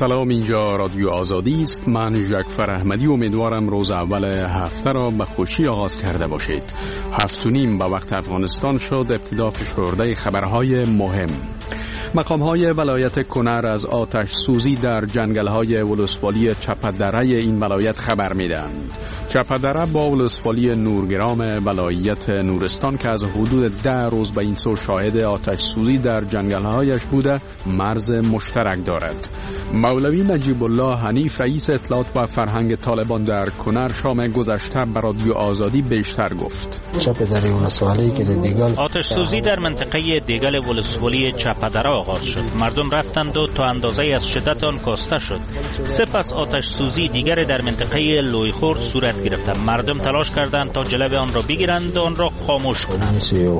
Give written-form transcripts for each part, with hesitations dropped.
سلام، اینجا رادیو آزادی است. من جعفر احمدی امیدوارم روز اول هفته را به خوشی آغاز کرده باشید. 7:30 به وقت افغانستان شد ابتدا فشرده خبرهای مهم. مقام‌های ولایت کنر از آتش سوزی در جنگل‌های ولسوالی چپدره این ولایت خبر می‌دهند. چپدره با ولسوالی نورگرام ولایت نورستان که از حدود 10 روز به این سو شاهد آتش سوزی در جنگل‌هایش بوده مرز مشترک دارد. مولوی نجیب الله حنیف رئیس اطلاعات و فرهنگ طالبان در کنر شام گذشته به رادیو آزادی بیشتر گفت. چپدره ولسوالی که دیگل آتش سوزی در منطقه دیگل ولسوالی چپدره آغاز شد. مردم رفتند و تا اندازه از شدت آن کاسته شد. سپس آتش سوزی دیگر در منطقه لویخور صورت گرفت. مردم تلاش کردند تا جلوی آن را بگیرند و آن را خاموش کنند.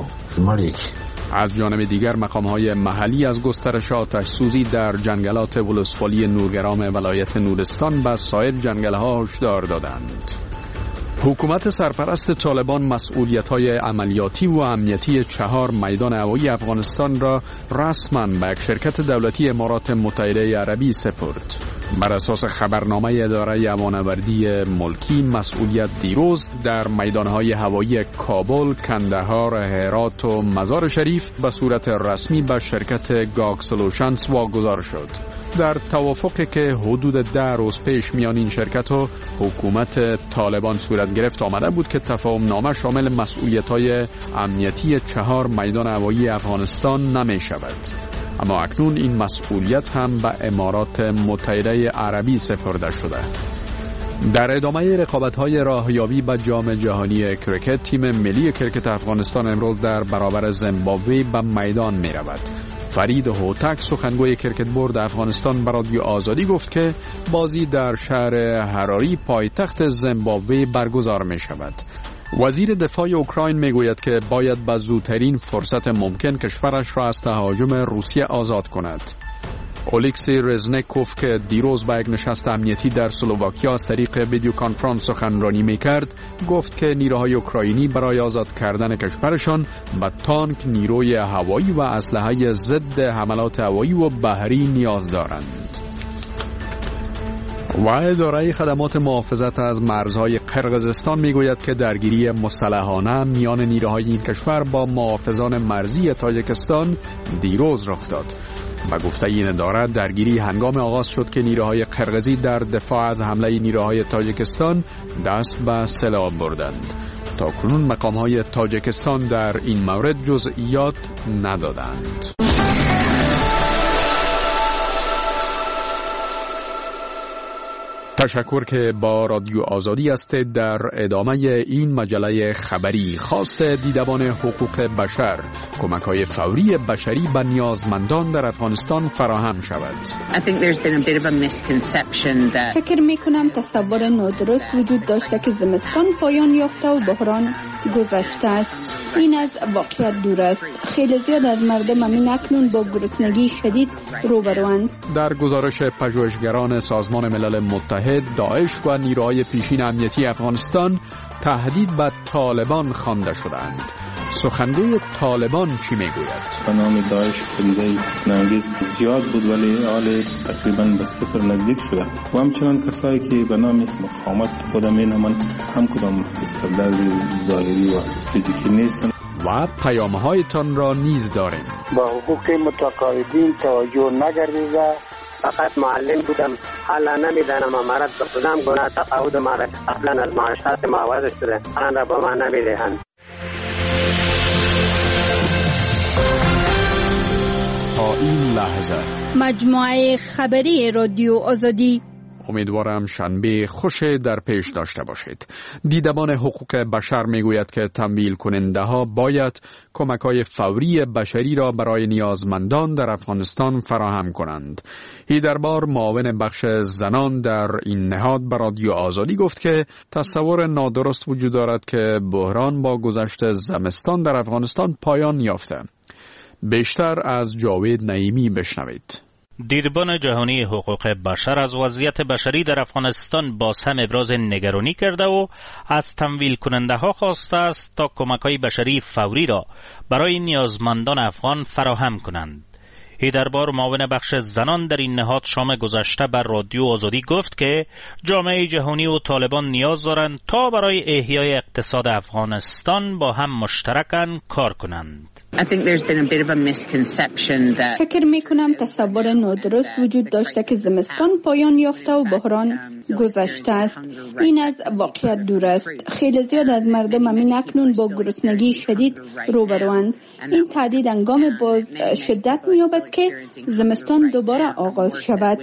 از جانب دیگر مقام‌های محلی از گسترش آتش سوزی در جنگلات ولسوالی نورگرام ولایت نورستان به سایر جنگل‌ها هشدار دادند. حکومت سرپرست طالبان مسئولیت‌های عملیاتی و امنیتی 4 میدان هوایی افغانستان را رسما به یک شرکت دولتی امارات متحده عربی سپرد. بر اساس خبرنامه اداره امان‌آوری ملکی مسئولیت دیروز در میدان‌های هوایی کابل، کندهار، هرات و مزار شریف به صورت رسمی به شرکت گاگ سولوشنز واگذار شد. در توافقی که حدود 10 روز پیش میان این شرکت و حکومت طالبان صورت گرفت آمده بود که تفاهم نامه شامل مسئولیت‌های امنیتی 4 میدان هوایی افغانستان نمی شود. اما اکنون این مسئولیت هم به امارات متحده عربی سپرده شده. در ادامه رقابت‌های راهیابی به جام جهانی کرکت، تیم ملی کرکت افغانستان امروز در برابر زیمبابوه به میدان می رود. فرید هوتک سخنگوی کرکت بورد افغانستان به رادیو آزادی گفت که بازی در شهر هراری پایتخت زیمبابوه برگزار می شود. وزیر دفاع اوکراین می گوید که باید به زودترین فرصت ممکن کشورش را از تهاجم روسیه آزاد کند. اولیکسی رزنکوف که دیروز به یک نشست امنیتی در اسلواکیا از طریق ویدیو کنفرانس سخنرانی می‌کرد، گفت که نیروهای اوکراینی برای آزاد کردن کشورشان به تانک، نیروی هوایی و اسلحه ضد حملات هوایی و بحری نیاز دارند. و اداره خدمات محافظت از مرزهای قرقیزستان میگوید که درگیری مسلحانه میان نیروهای این کشور با محافظان مرزی تاجیکستان دیروز رخ داد. و گفته این اداره درگیری هنگام آغاز شد که نیروهای قرقیزی در دفاع از حمله نیروهای تاجیکستان دست به سلاح بردند. تا کنون مقام‌های تاجیکستان در این مورد جزئیات ندادند. تشکر که با رادیو آزادی هستید. در ادامه این مجله خبری خواست دیدبان حقوق بشر کمک‌های فوری بشری به نیازمندان در افغانستان فراهم شود. فکر می‌کنم تصور نادرست وجود داشته که زمستان پایان یافته و بحران گذشته است. این از واقعیت دور است. خیلی زیاد از مردم همین اکنون با گرسنگی شدید روبروند. در گزارش پژوهشگران سازمان ملل متحد، داعش و نیروهای پیشین امنیتی افغانستان تهدید به طالبان خوانده شدند. سخنگوی طالبان چی میگوید؟ به نام داعش پدیده ننگیز زیاد بود ولی حال تقریبا به صفر نزدیک شده و همچنان کسایی که به نام مقاومت خودم اینمان هم کدام استبداد ظاهری و فیزیکی نیستن. و پیام‌هایتان را نیز داریم. با حقوق متقاعدین توجه نگردیده، فقط معلم بودم، حالا نمیدانم امارت بودم گناه تقاعد ما را قبلا از معاشات معوض شده، آن را به ما نمیدهند. تا این لحظه مجموعه خبری رادیو آزادی. امیدوارم شنبه خوش در پیش داشته باشید. دیدبان حقوق بشر میگوید که تمویل کننده ها باید کمک‌های فوری بشری را برای نیازمندان در افغانستان فراهم کنند. هیدربار معاون بخش زنان در این نهاد به رادیو آزادی گفت که تصور نادرست وجود دارد که بحران با گذشت زمستان در افغانستان پایان یافته. بیشتر از جاوید نعیمی بشنوید. دیدبان جهانی حقوق بشر از وضعیت بشری در افغانستان باز هم ابراز نگرانی کرده و از تمویل کننده ها خواسته است تا کمک‌های بشری فوری را برای نیازمندان افغان فراهم کنند. هیدربار معاون بخش زنان در این نهاد شام گذشته بر رادیو آزادی گفت که جامعه جهانی و طالبان نیاز دارند تا برای احیای اقتصاد افغانستان با هم مشترکاً کار کنند. فکر میکنم تصور نادرست وجود داشته که زمستان پایان یافته و بحران گذشته است. این از واقعیت دور است. خیلی زیاد از مردم همین اکنون با گرسنگی شدید روبروند. این تهدید هنگام باز شدت می‌یابد که زمستان دوباره آغاز شود.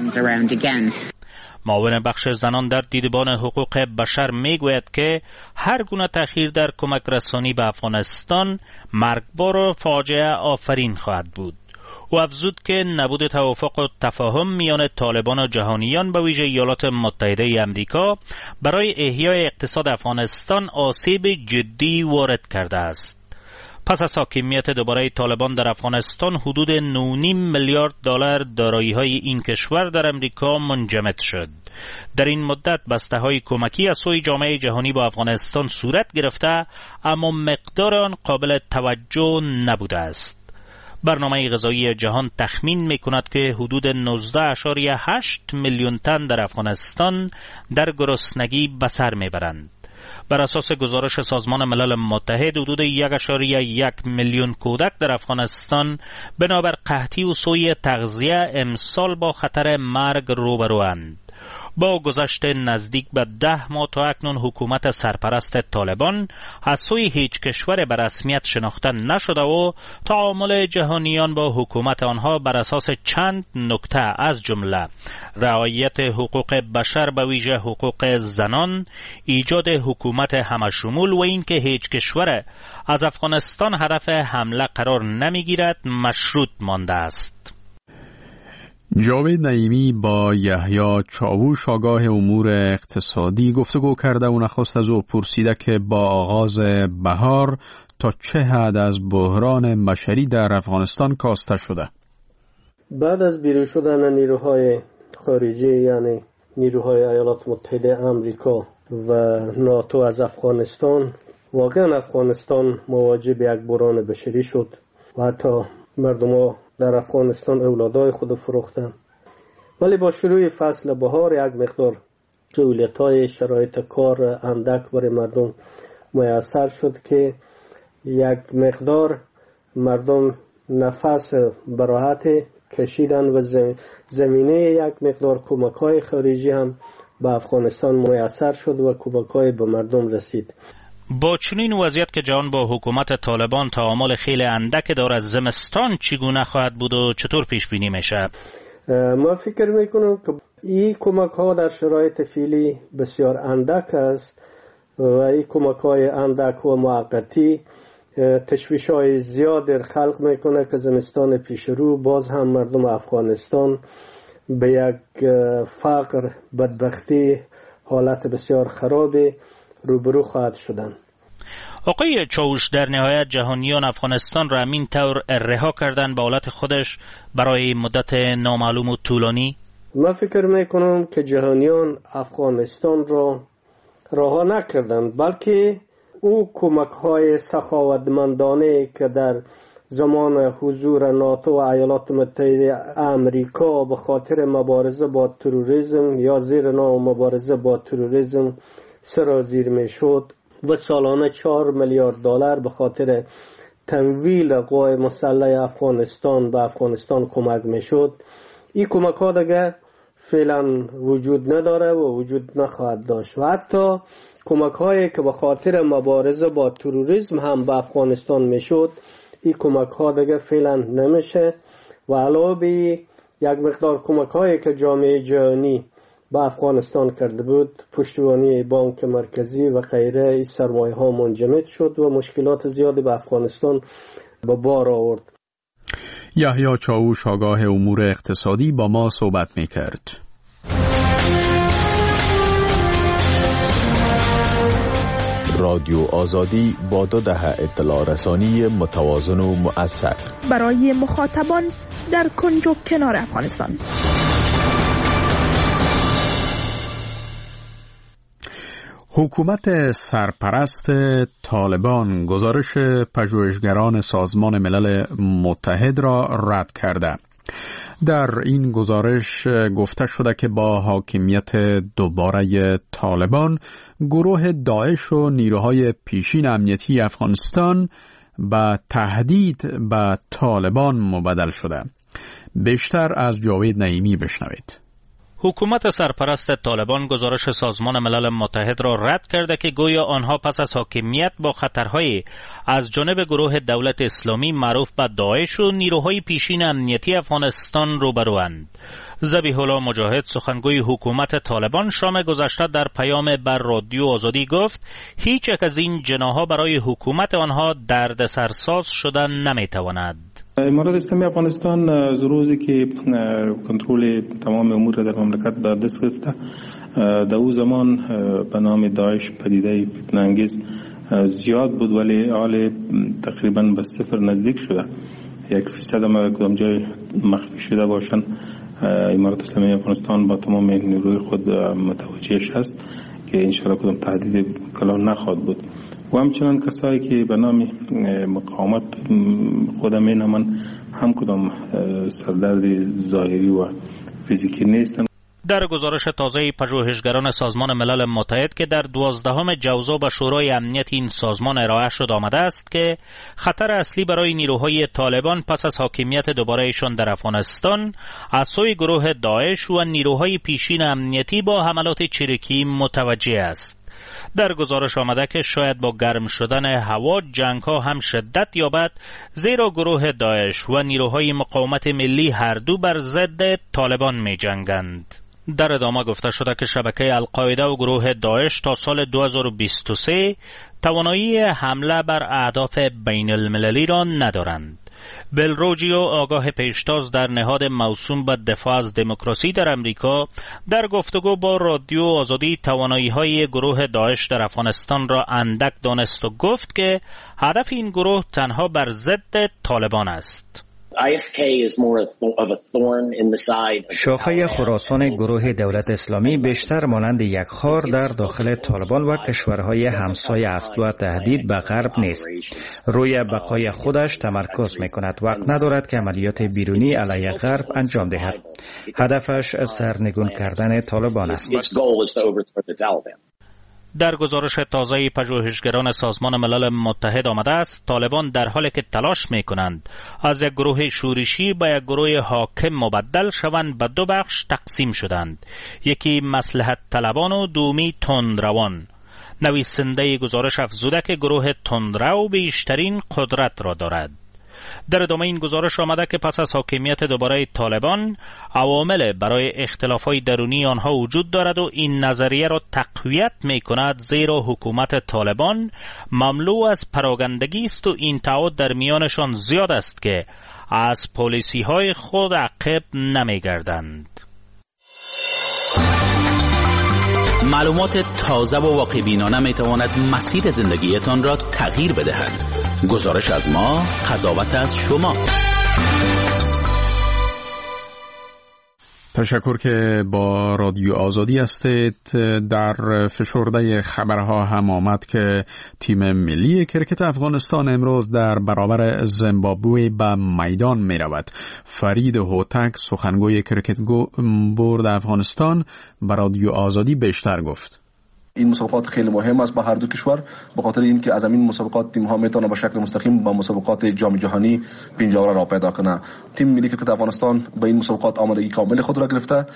معاون بخش زنان در دیدبان حقوق بشر میگوید که هر گونه تأخیر در کمک رسانی به افغانستان مرگبار و فاجعه آفرین خواهد بود. او افزود که نبود توافق و تفاهم میان طالبان و جهانیان به ویژه ایالات متحده امریکا برای احیای اقتصاد افغانستان آسیب جدی وارد کرده است. پس از حاکمیت دوباره طالبان در افغانستان حدود 9.5 میلیارد دلار دارایی‌های این کشور در امریکا منجمد شد. در این مدت بسته‌های کمکی از سوی جامعه جهانی با افغانستان صورت گرفته اما مقدار آن قابل توجه نبوده است. برنامه غذایی جهان تخمین می‌کند که حدود 19.8 میلیون تن در افغانستان در گرسنگی به سر می‌برند. بر اساس گزارش سازمان ملل متحد حدود 1.1 میلیون کودک در افغانستان بنابر قحطی و سوء تغذیه امسال با خطر مرگ روبروند. با گذشت نزدیک به 10 ماه تا اکنون حکومت سرپرست طالبان از سوی هیچ کشور به رسمیت شناخته نشده و تعامل جهانیان با حکومت آنها بر اساس چند نکته از جمله رعایت حقوق بشر به ویژه حقوق زنان، ایجاد حکومت همشمول و اینکه هیچ کشور از افغانستان هدف حمله قرار نمیگیرد مشروط مانده است. جاوید نعیمی با یحیی چاووش آگاه امور اقتصادی گفتگو کرده و نخست از او پرسیده که با آغاز بهار تا چه حد از بحران بشری در افغانستان کاسته شده. بعد از بیرون شدن نیروهای خارجی یعنی نیروهای ایالات متحده آمریکا و ناتو از افغانستان، واقعا افغانستان مواجه به یک بحران بشری شد و حتی مردم در افغانستان اولادای خود فروختن. ولی با شروع فصل بهار یک مقدار سهولت‌های شرایط کار اندک برای مردم میسر شد که یک مقدار مردم نفس براحت کشیدن و زمینه یک مقدار کمک‌های خارجی هم به افغانستان میسر شد و کمک‌های به مردم رسید. با چنین وضعیت که جهان با حکومت طالبان تعامل خیلی اندک دارد، زمستان چگونه خواهد بود و چطور پیش بینی میشه؟ ما فکر میکنم که این کمک ها در شرایط فعلی بسیار اندک است و این کمک های اندک و موقتی تشویش های زیاد در خلق میکنه که زمستان پیش رو باز هم مردم افغانستان به یک فقر، بدبختی، حالت بسیار خرابی روبرو خواهد شدن. آقای چاووش، در نهایت جهانیان افغانستان را همین طور رها کردن به حالت خودش برای مدت نامعلوم و طولانی؟ من فکر میکنم که جهانیان افغانستان را رها نکردن، بلکه او کمک های سخاوتمندانه که در زمان حضور ناتو و ایالات متحده آمریکا به خاطر مبارزه با تروریسم یا زیر نام مبارزه با تروریسم سرازیر می شد و سالانه 4 میلیارد دلار به خاطر تمویل قوای مسلح افغانستان به افغانستان کمک می شد، این کمک ها دیگه فعلا وجود نداره و وجود نخواهد داشت و حتی کمک هایی که به خاطر مبارزه با تروریسم هم به افغانستان می شد، این کمک ها دیگه فعلا نمیشه و علاوه بر یک مقدار کمک هایی که جامعه جهانی با افغانستان کرده بود، پشتیبانی بانک مرکزی و غیره، این سرمایه ها منجمد شد و مشکلات زیادی به افغانستان به بار آورد. یحیی چاووش آگاه امور اقتصادی با ما صحبت می کرد. رادیو آزادی با 2 دهه اطلاع رسانی متوازن و مؤثر برای مخاطبان در کنج و کنار افغانستان. حکومت سرپرست طالبان گزارش پژوهشگران سازمان ملل متحد را رد کرده. در این گزارش گفته شده که با حاکمیت دوباره طالبان، گروه داعش و نیروهای پیشین امنیتی افغانستان به تهدید به طالبان مبدل شده. بیشتر از جاوید نعیمی بشنوید. حکومت سرپرست طالبان گزارش سازمان ملل متحد را رد کرده که گویا آنها پس از حاکمیت با خطرهای از جانب گروه دولت اسلامی معروف به داعش و نیروهای پیشین امنیتی افغانستان روبروند. ذبیح الله مجاهد سخنگوی حکومت طالبان شام گذشته در پیام بر رادیو آزادی گفت هیچ یک از این جناح‌ها برای حکومت آنها دردسرساز شدن نمیتواند. امارات اسلامی افغانستان از روزی که کنترل تمام امور در مملکت در دست گرفته، در او زمان به نام داعش پدیده فتنه انگیز زیاد بود ولی حال تقریبا به صفر نزدیک شده. 1% هم کدام جای مخفی شده باشن امارات اسلامی افغانستان با تمام نیروی خود متوجهش هست که انشاءالله کدام تهدید کلان نخواهد بود. و همچنان کسایی که به نام مقاومت خودم مینامن هم کدام سردرد ظاهری و فیزیکی نیستن. در گزارش تازه پژوهشگران سازمان ملل متحد که در 12 جوزا به شورای امنیت این سازمان ارائه شد آمده است که خطر اصلی برای نیروهای طالبان پس از حاکمیت دوبارهشان در افغانستان از سوی گروه داعش و نیروهای پیشین امنیتی با حملات چریکی متوجه است. در گزارش آمده که شاید با گرم شدن هوا جنگ ها هم شدت یابد، زیرا گروه داعش و نیروهای مقاومت ملی هر دو بر ضد طالبان می جنگند. در ادامه گفته شده که شبکه القاعده و گروه داعش تا سال 2023 توانایی حمله بر اهداف بین المللی را ندارند. بلروجیو آگاه پیشتاز در نهاد موسوم به دفاع از دموکراسی در امریکا در گفتگو با رادیو آزادی توانایی‌های گروه داعش در افغانستان را اندک دانست و گفت که هدف این گروه تنها بر ضد طالبان است. شاخه خراسان گروه دولت اسلامی بیشتر مانند یک خار در داخل طالبان و کشورهای همسایه است و تهدید به غرب نیست. روی بقای خودش تمرکز می‌کند، وقت ندارد که عملیات بیرونی علیه غرب انجام دهد. هدفش سرنگون کردن طالبان است. در گزارش تازه پژوهشگران سازمان ملل متحد آمده است طالبان در حالی که تلاش می‌کنند از یک گروه شورشی به یک گروه حاکم مبدل شوند به دو بخش تقسیم شدند، یکی مصلحت طلبان و دومی تندروان. نویسنده گزارش افزوده که گروه تندرو بیشترین قدرت را دارد. در ادامه این گزارش آمده که پس از حاکمیت دوباره طالبان عوامل برای اختلافات درونی آنها وجود دارد و این نظریه را تقویت می کند، زیرا حکومت طالبان مملو از پراگندگی است و این تعهد در میانشان زیاد است که از پالیسی های خود عقب نمی گردند. معلومات تازه و واقع بینانه می تواند مسیر زندگیتان را تغییر بدهد. گزارش از ما، قضاوت از شما. تشکر که با رادیو آزادی هستید. در فشرده خبرها هم آمد که تیم ملی کرکت افغانستان امروز در برابر زیمبابوه به میدان می رود. فرید هوتک سخنگوی کرکت بورد افغانستان به رادیو آزادی بیشتر گفت. این مسابقات خیلی مهم است با هر دو کشور، به خاطر اینکه از این مسابقات تیم ها میتونه به شکل مستقیم با مسابقات جام جهانی پنجره را پیدا کنه. تیم ملی کرکت افغانستان به این مسابقات آمادگی کامل خود را گرفته.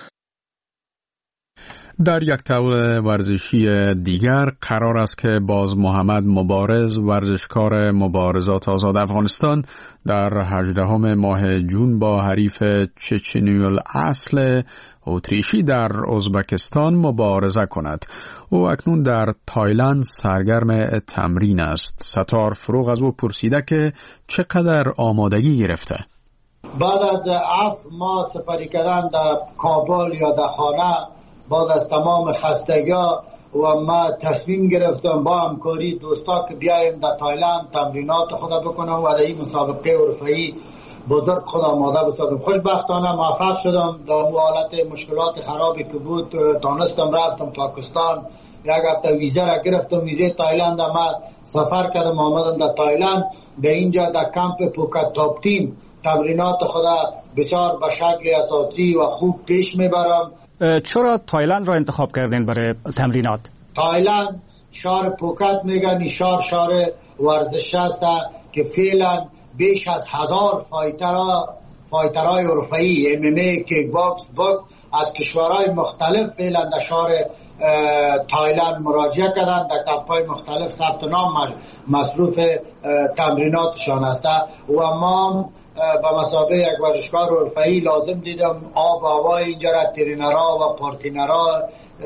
در یک طور ورزشی دیگر قرار است که باز محمد مبارز ورزشکار مبارزات آزاد افغانستان در 18 ماه جون با حریف چچنیول اصل اتریشی در ازبکستان مبارزه کند. او اکنون در تایلند سرگرم تمرین است. ستار فروغ از او پرسیده که چقدر آمادگی گرفته. بعد از 7 ماه سپری کردن در کابل یا در خانه، بعد از تمام خستگی‌ها و ما تصمیم گرفتم با همکاری دوستا که بیایم در تایلند تمرینات خود بکنم و در این مسابقه اروپایی بزرگ خود آماده بسازم. خوشبختانه موفق شدم. در حالت مشکلات خرابی که بود تانستم رفتم پاکستان یک هفته ویزا را گرفتم، ویزای تایلند ما سفر کردم، آمدم در تایلند. در اینجا در کمپ پوکت تاپ تیم تمرینات خدا بسیار به شکل اساسی و خوب پیش میبرم. چرا تایلند را انتخاب کردین برای تمرینات؟ تایلند شهر پوکت میگن، شهر ورزش است که فعلا بیش از 1000 فایترهای اروپایی MMA، کیک باکس از کشورهای مختلف فعلا در شهر تایلند مراجعه کردند، در کمپ‌های مختلف ثبت نام مصروف تمریناتشان است و ما به مثابه یک ورزشکار اروپایی لازم دیدم آب و هوای اینجا را، ترینرها و پارتینرها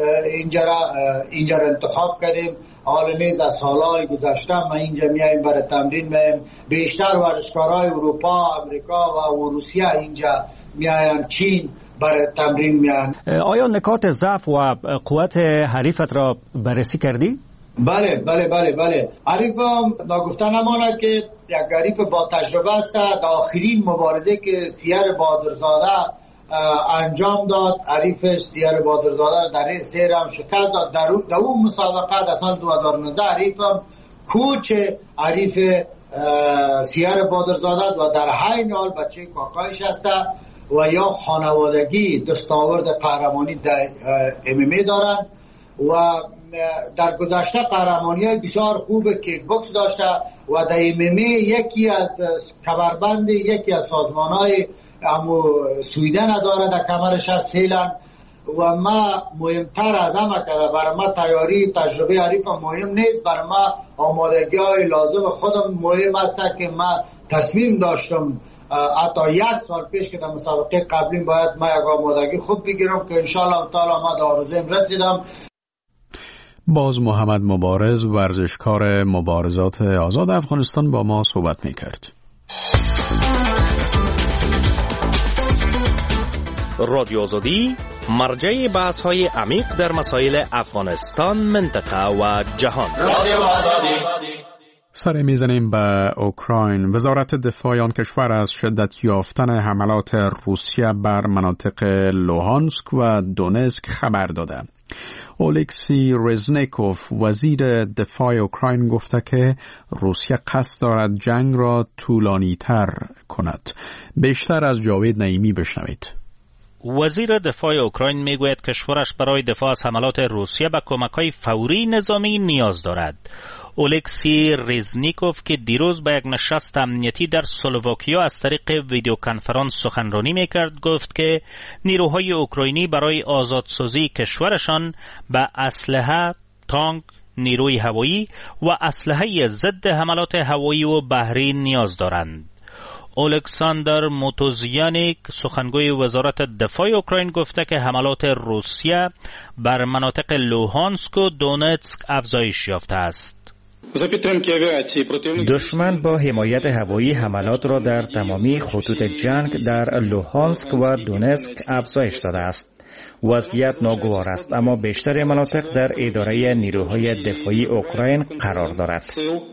اینجا را انتخاب کردیم. حال نیز از سالهای گذشته ما اینجا میایم برای تمرین میایم. بیشتر ورزشکارهای اروپا، امریکا و روسیه اینجا میاین، چین برای تمرین میان. آیا نکات ضعف و قوت حریفت را بررسی کردی؟ بله. حریفم ناگفته نماند که یک حریف با تجربه است. در آخرین مبارزه که سیر بادرزاده انجام داد، حریفش سیر بادرزاده در سیر هم شکست داد. در اون مسابقه در سال 2019 حریفم کوچ حریف سیر بادرزاده است و در حین حال بچه کاکایش است و یا خانوادگی دستاورد قهرمانی در MMA دارند و در گذشته قهرمانی‌های بسیار خوب کیک باکس داشته و در MMA یکی از کمربند یکی از سازمان‌های سویدن داره در کمرش است فعلا. و ما مهمتر از همه که برای ما تیاری تجربه حریف مهم نیست، برای ما آمادگی‌های لازم خودم مهم است که ما تصمیم داشتم حتی 1 سال پیش که در مسابقه قبلی باید ما یک آمادگی خوب بگیرم که انشاءالله تعالی ما در آرزویم رسیدم. باز محمد مبارز، ورزشکار مبارزات آزاد افغانستان، با ما صحبت می‌کرد. رادیو آزادی مرجع بحث‌های عمیق در مسائل افغانستان، منطقه و جهان. رادیو آزادی. سر میزنیم به اوکراین. وزارت دفاع آن کشور از شدت یافتن حملات روسیه بر مناطق لوهانسک و دونسک خبر داده. اولکسی رزنیکوف، وزیر دفاع اوکراین، گفته که روسیه قصد دارد جنگ را طولانی تر کند. بیشتر از جاوید نعیمی بشنوید. وزیر دفاع اوکراین میگوید کشورش برای دفاع از حملات روسیه به کمک‌های فوری نظامی نیاز دارد. اولکسی رزنیکوف که دیروز به یک نشست امنیتی در سلوواکیا از طریق ویدیو کنفرانس سخنرانی میکرد گفت که نیروهای اوکراینی برای آزادسازی کشورشان به اسلحه، تانک، نیروی هوایی و اسلحه ضد حملات هوایی و بحری نیاز دارند. الکساندر موتوزیانیک، سخنگوی وزارت دفاع اوکراین، گفته که حملات روسیه بر مناطق لوهانسک و دونتسک افزایش یافته است. دشمن با حمایت هوایی حملات را در تمامی خطوط جنگ در لوهانسک و دونتسک افزایش داده است. وضعیت ناگوار است، اما بیشتر مناطق در اداره نیروهای دفاعی اوکراین قرار دارد.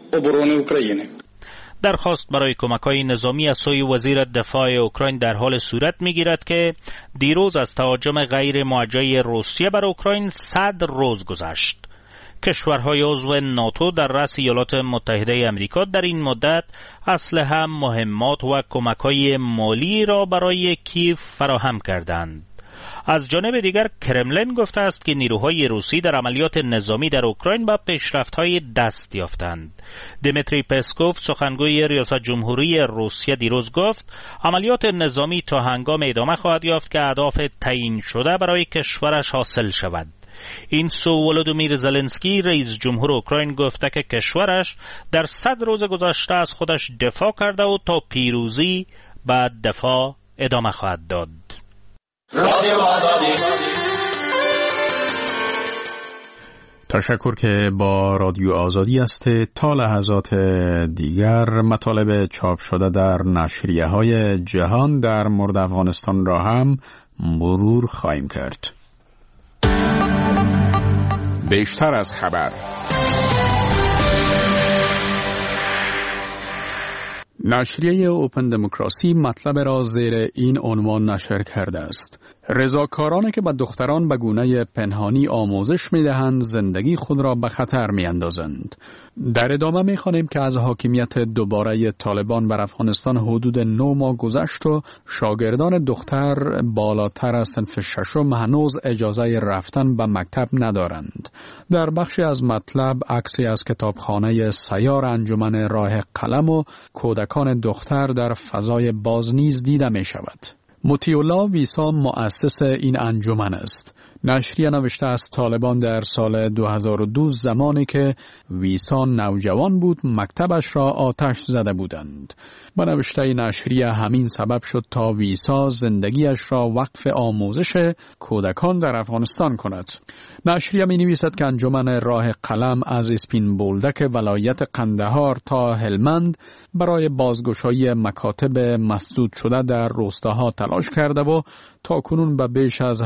درخواست برای کمک‌های نظامی از سوی وزیر دفاع اوکراین در حال صورت می‌گیرد که دیروز از تهاجم غیر موجه روسیه بر اوکراین 100 روز گذشت. کشورهای عضو ناتو در رأس ایالات متحده آمریکا در این مدت اسلحه، مهمات و کمک‌های مالی را برای کیف فراهم کردند. از جانب دیگر کرملین گفته است که نیروهای روسی در عملیات نظامی در اوکراین با پیشرفت‌های دست یافتند. دمیتری پسکوف، سخنگوی ریاست جمهوری روسیه، دیروز گفت عملیات نظامی تا هنگام ادامه خواهد یافت که اهداف تعیین شده برای کشورش حاصل شود. این سو ولودیمیر زلنسکی، رئیس جمهور اوکراین، گفته که کشورش در 100 روز گذشته از خودش دفاع کرده و تا پیروزی به دفاع ادامه خواهد داد. رادیو آزادی. تشکر که با رادیو آزادی است. تا لحظات دیگر مطالب چاپ شده در نشریه‌های جهان در مورد افغانستان را هم مرور خواهیم کرد. بیشتر از خبر. نشریه اوپن دموکراسی مطلب را زیر این عنوان نشر کرده است: رضاکارانی که به دختران به گونه پنهانی آموزش می‌دهند زندگی خود را به خطر می‌اندازند. در ادامه می‌خوانیم که از حاکمیت دوباره طالبان بر افغانستان حدود 9 ماه گذشت و شاگردان دختر بالاتر از صنف ششم هنوز اجازه رفتن به مکتب ندارند. در بخشی از مطلب عکسی از کتابخانه سیار انجمن راه قلم و کودکان دختر در فضای باز نیز دیده می‌شود. مطیع‌الله ویسا مؤسس این انجمن است. نشریه نوشته از طالبان در سال 2002 زمانی که ویسا نوجوان بود مکتبش را آتش زده بودند. با نوشته نشریه همین سبب شد تا ویسا زندگیش را وقف آموزش کودکان در افغانستان کند. نشریه می نویسد که انجمن راه قلم از اسپین بولدک ولایت قندهار تا هلمند برای بازگشایی مکاتب مسدود شده در روستاها تلاش کرده و تا کنون به بیش از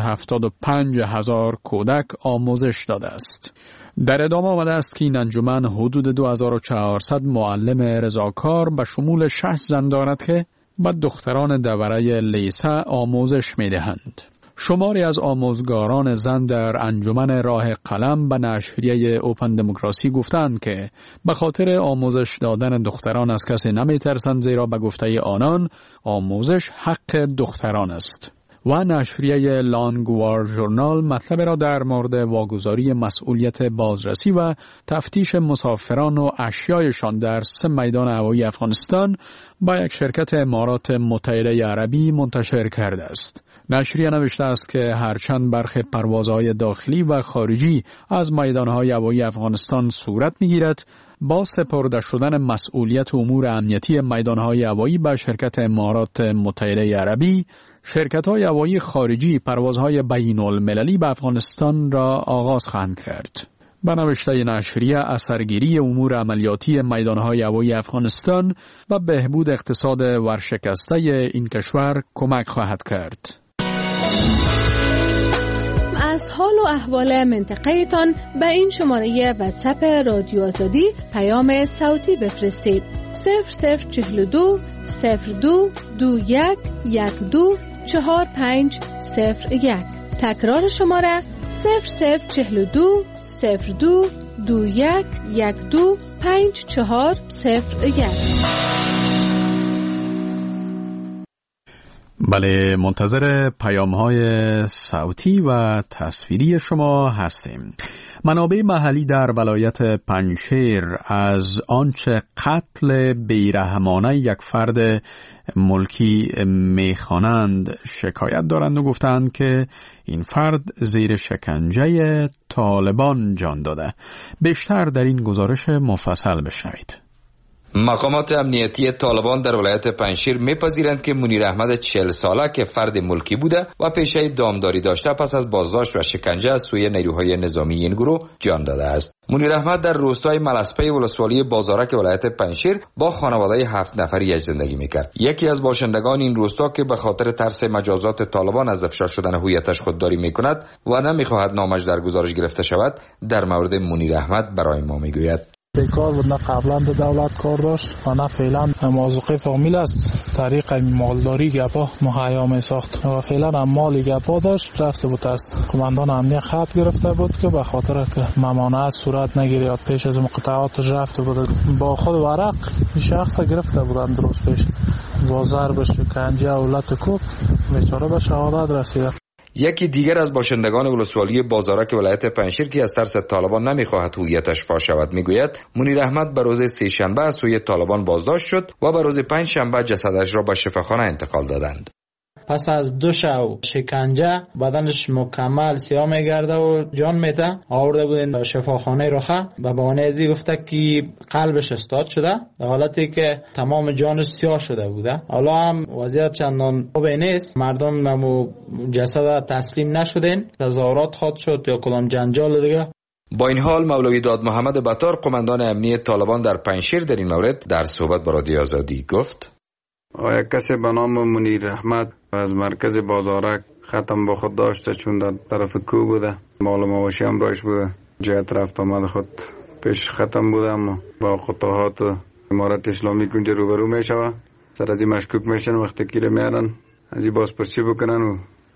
75,000 کودک آموزش داده است. در ادامه آمده است که این انجمن حدود 2400 معلم رضاکار به شمول 6 زن دارد که به دختران دوره لیسه آموزش می دهند. شماری از آموزگاران زن در انجمن راه قلم به نشریه اوپن دموکراسی گفتند که به خاطر آموزش دادن دختران از کسی نمی ترسند، زیرا به گفته آنان آموزش حق دختران است. و نشریه لانگوار ژورنال مطلب را در مورد واگذاری مسئولیت بازرسی و تفتیش مسافران و اشیایشان در 3 میدان هوایی افغانستان با یک شرکت امارات متحده عربی منتشر کرده است. نشریه نوشته است که هرچند برخی پروازهای داخلی و خارجی از میدانهای هوایی افغانستان صورت می‌گیرد، با سپرده شدن مسئولیت امور امنیتی میدانهای هوایی به شرکت امارات متحده عربی، شرکت‌های هوایی خارجی پروازهای بین‌المللی به افغانستان را آغاز خواهند کرد. به نوشته نشریه اثرگیری امور عملیاتی میدانهای هوایی افغانستان و بهبود اقتصاد ورشکسته این کشور کمک خواهد کرد. از حال و احوال منطقه تان به این شماره واتساپ رادیو آزادی پیام صوتی بفرستید. 0042 02 21 12 4501. تکرار شماره 0042 02 21 12 5401. بله، منتظر پیام‌های صوتی و تصویری شما هستیم. منابع محلی در ولایت پنجشیر از آنچه قتل بیرحمانه یک فرد ملکی می‌خوانند شکایت دارند و گفتند که این فرد زیر شکنجه طالبان جان داده. بیشتر در این گزارش مفصل بشنوید. مقامات امنیتی طالبان در ولایت پنجشیر میپذیرند که منیر احمد 40 ساله که فرد ملکی بوده و پیشه دامداری داشته پس از بازداشت و شکنجه از سوی نیروهای نظامی این گروه جان داده است. منیر احمد در روستای ملسپه ولسوالی بازارک ولایت پنجشیر با خانواده 7 نفری زندگی میکرد. یکی از باشندگان این روستا که به خاطر ترس مجازات طالبان از افشا شدن هویتش خودداری میکند و نمیخواهد نامش در گزارش گرفته شود، در مورد منیر احمد برای ما میگوید. بیکار بود، نه قبلا به دولت کار داشت و نه فعلا موظف فامیل است. طریق مالداری گپا مهیا می ساخت و فعلا هم مالی گپا داشت. رفته بود از کماندان امنیت خط گرفته بود که به خاطر که ممانعت صورت نگیره یا پیش از مقاطعاتش رفته بود. با خود ورق شخص گرفته بودن درست پیش با ضرب شکنجه و لط کوب بیچاره به شهادت رسیده. یکی دیگر از باشندگان ولسوالی بازارک ولایت پنجشیر که از ترس طالبان نمیخواهد هویتش فاش شود میگوید منیر احمد به روز 3 شنبه از سوی طالبان بازداشت شد و به روز 5 شنبه جسدش را به شفاخانه انتقال دادند. پس از 2 شب شکنجه بدنش مکمل سیاه میگرده و جان میده. آورده بودن شفاخانه رخه و بهانه ازی گفته که قلبش استاد شده در حالتی که تمام جانش سیاه شده بوده. حالا هم وضعیت چندان خوبی نیست. مردم هم جسد تسلیم نشدن، تظاهرات خواد شد یا کدام جنجال دیگه. با این حال مولوی داد محمد بطار قماندان امنیت طالبان در پنجشیر در این مورد در صحبت با رادیو آزادی گفت: یک کسی به نام منیر احمد از مرکز بازارک ختم با خود داشته، چون در طرف کو بوده، مال مواشی هم رایش بوده، جهت رفت آمد خود پیش ختم بوده، اما با قطعات امارت اسلامی کنجا روبرو می شود. سر از این مشکوک میشن، وقتی که میارن از این بازپرسی بکنن و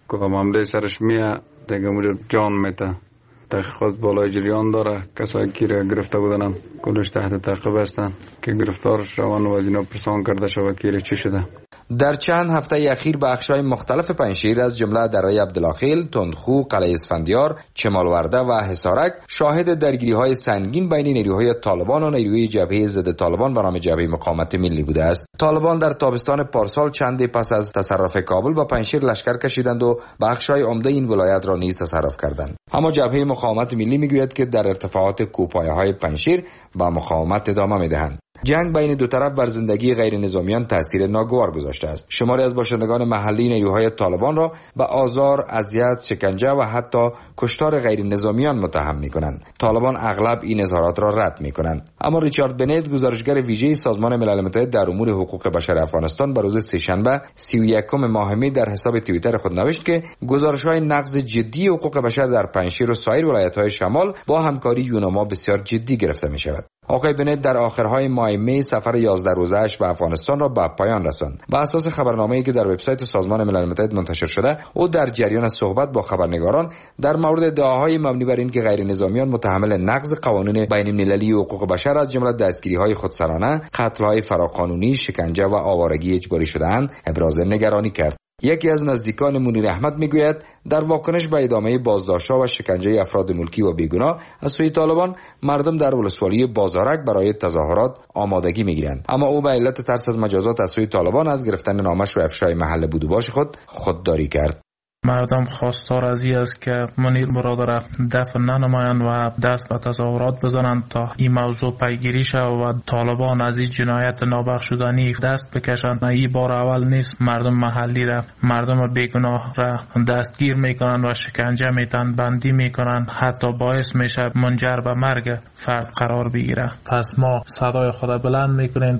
که معامله سرش میه دیگه موجود جان میته. تحقیقات بالای جریان داره. کسایی که گرفته بودن کلش تحت تعقیب هستن که گرفتار شوند و از اینا پرسان کرده شود که چی شده. در چند هفته اخیر بخش‌های مختلف پنجشیر از جمله دره‌ی عبدالخیل، تندخو، قلعه اسفندیار، چمالورده و حصارک شاهد درگیری‌های سنگین بین نیروهای طالبان و نیروی جبهه ضد طالبان به نام جبهه مقاومت ملی بوده است. طالبان در تابستان پارسال چندی پس از تصرف کابل به پنجشیر لشکر کشیدند و بخش‌های عمده این ولایت را نیز تصرف کردند. اما جبهه مقاومت ملی میگوید که در ارتفاعات کوهپایه‌های پنجشیر با مقاومت ادامه می‌دهند. جنگ بین دو طرف بر زندگی غیر نظامیان تاثیر ناگوار گذاشته است. شماری از باشندگان محلی نیروهای طالبان را به آزار، اذیت، شکنجه و حتی کشتار غیر نظامیان متهم می‌کنند. طالبان اغلب این اظهارات را رد می‌کنند. اما ریچارد بنت، گزارشگر ویژه سازمان ملل متحد در امور حقوق بشر افغانستان، به روز سه‌شنبه 31 ماه می در حساب توییتر خود نوشت که گزارش‌های نقض جدی حقوق بشر در پنجشیر و سایر ولایت‌های شمال با همکاری یوناما بسیار جدی گرفته می‌شود. آقای بنت در آخرهای ماه می سفر 11 روزه‌اش به افغانستان را به پایان رساند. بر اساس خبرنامه‌ای که در وبسایت سازمان ملل متحد منتشر شده، او در جریان صحبت با خبرنگاران در مورد ادعاهای مبنی بر اینکه غیر نظامیان متحمل نقض قوانین بین‌المللی حقوق بشر از جمله دستگیری‌های خودسرانه، قتل‌های فراقانونی، شکنجه و آوارگی اجباری شده‌اند، ابراز نگرانی کرد. یکی از نزدیکان منیر احمد میگوید در واکنش به ادامه بازداشت‌ها و شکنجه افراد ملکی و بیگناه از سوی طالبان، مردم در ولسوالی بازارک برای تظاهرات آمادگی میگیرند. اما او به علت ترس از مجازات از سوی طالبان از گرفتن نامش و افشای محل بود و باش خودداری کرد. مردم خواستار از این است که منیر برادر دفن ننمایند و دست به تظاهرات بزنند تا این موضوع پیگیری شود و طالبان از این جنایت نابخشودنی دست بکشند. این بار اول نیست مردم محلی را، مردم بیگناه را دستگیر میکنند و شکنجه میتن، بندی میکنند، حتی باعث میشه منجر به مرگ فرد قرار بگیره. پس ما صدای خود بلند میکنیم